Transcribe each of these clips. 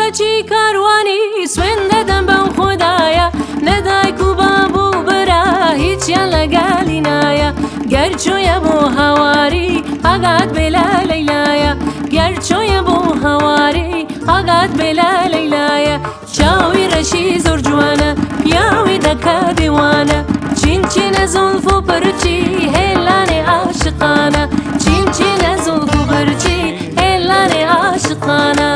چی کاروانی سوێن دەدەم بەو خودایە لەدایک و بابوو برا هیچیان لەگەڵی نایە گەر چۆیە بۆ هەواری ئاگات بێ لە لەیلایە گەر چۆیە بۆ هەواری ئاگات بێ لە لەیلایە چاوی ڕەشی زۆر جوانە پیاوی دەکە دیوانە چینچینە زولف و پرچی هێلانێ عاشقانە چینچینە زولف و پرچی هێلانێ عاشقانە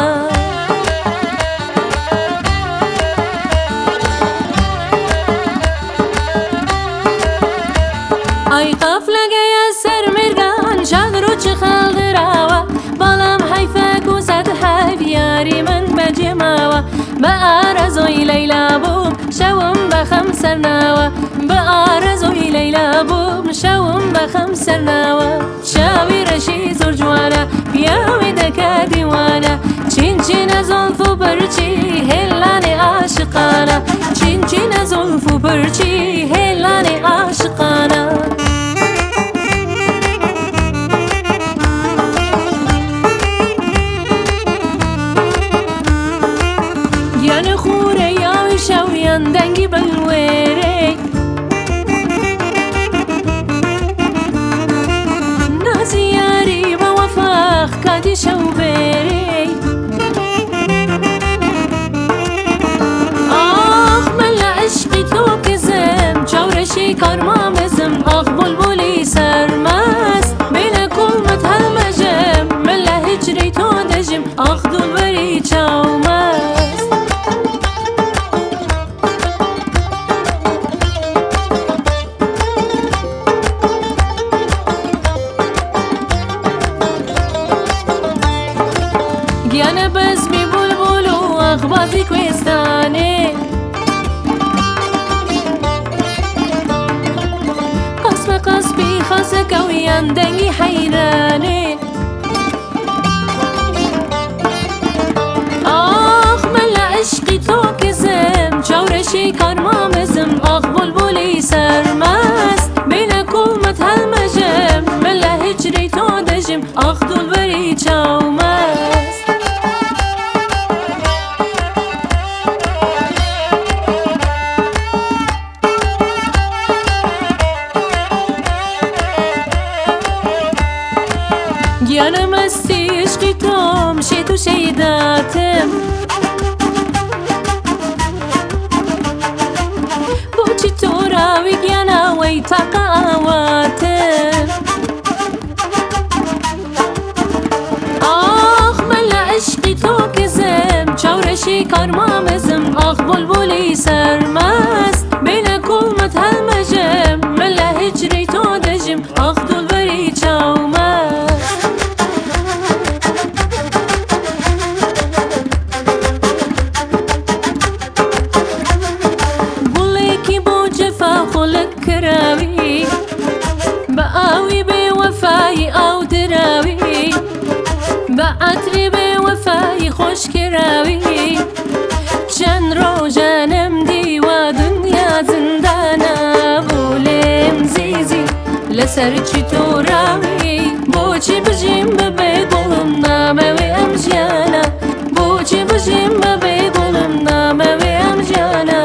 ئای قەفلەگەیە سەر مێرگان شادر و چ خەڵدراوە بەڵام حەیفە گوزەت هەڤیاری من بەجێماوە بە ئارەزۆی لەیلا بووم شەوم بەخەم سەرناوە بە ئارەزۆی لەیلا بووم شەوم بەخەم سەرناوە چاوی ڕەشی زۆر جوانە پیاوی دەکە دیوانە چینچینە زۆلف و پەرچی هێلانێ عاشقانە چینچینە زۆلف و پەرچی هێلانێ عاشقانە گیانە خوورە یاوی شەویان دەنگی بەلوێرەی نازی یاری بە وەفاق کاتی شەو بێرەی ئاخ من لە عشقی تۆ کزم چاورەشی کارما مزم ئاخ بولبولی سەرمەست بێنە کوڵمت هەڵمەژم من لە هیجری تۆ دەژم ئاخ دولبەری چاومەست گیانە بەزمی بولبول و ئاخبازی کوێستانێ قەسمە قەسبی خەسەکەویان دەنگی حەیرانێ ئاخ من لە عشقی تۆ کزم چاورەشی کارما مزم ئاخ بولبولی سەرمەست بێنە کوڵمت هەڵمەژم من لە هیجری تۆ دەژم ئاخ دولبەری چاومەست گیانە مەستی عشقی تۆم شێت و شەیداتم بۆچی تۆراوی گیانەوەی تاقە ئاواتم ئاخ من لە عشقی تۆ کزم چاورەشی کارما مزم ئاخ بولبولی سەرمەست بێنە کوڵمت هەڵمەژم من لە هیجری تۆ دەژم ئاخ دولبەری چاومەست کراوی بە ئاوی بێوەفایی ئاو دراوی بە عەتری بێوەفایی خۆش کراوی چەند ڕۆژانم دیوە دنیا زندانە بوو لێم زیزی لەسەر چی تۆراوی بۆچی بژیم بەبێ گوڵم نامەوێ ئەم ژیانە بۆچی بژیم بەبێ گوڵم نامەوێ ئەم ژیانە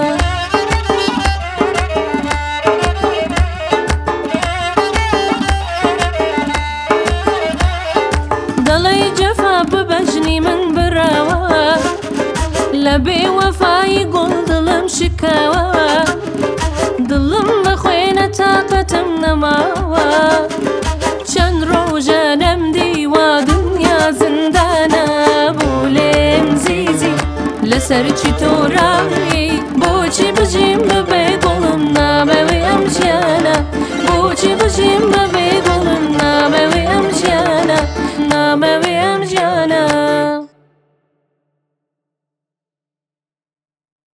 دەڵێی جەفا ببەژنی من براوە لە بێوەفایی گوڵ دڵم شکاوە دڵم بەخوێنە تاقەتم نەماوە چەند ڕۆژانەم دیوە دنیا زندانە بوو لێم زیزی لەسەر چی تۆراوی بۆچی بژیم بەبێ گوڵم نامەوێ ئەم ژیانە بۆچی بژیم بەبێ